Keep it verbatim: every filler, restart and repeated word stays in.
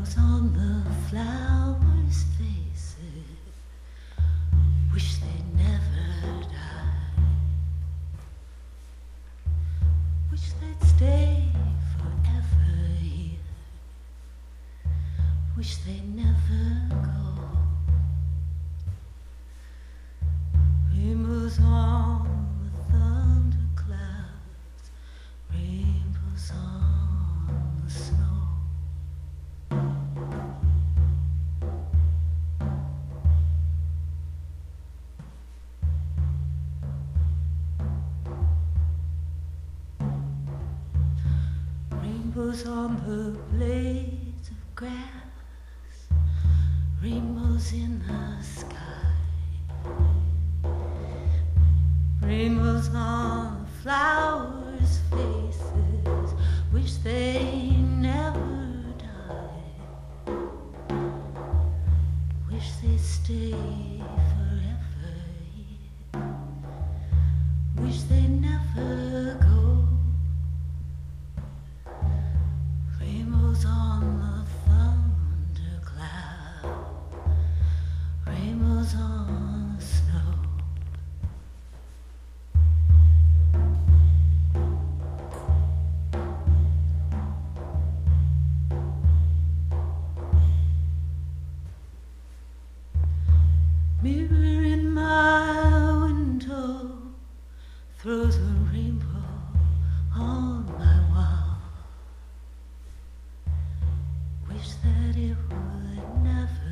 on the flowers' faces, wish they'd never die, wish they'd stay forever here, wish they'd never go. Rainbows on the thunderclouds, rainbows on the snow. Rainbows on the blades of grass, rainbows in the sky, rainbows on the flowers' faces, wish they never died, wish they'd stay forever here, wish they'd never go. Rainbows on the thundercloud, rainbows on the snow. Mirror in my window throws a rainbow on my wall. Wish that it would never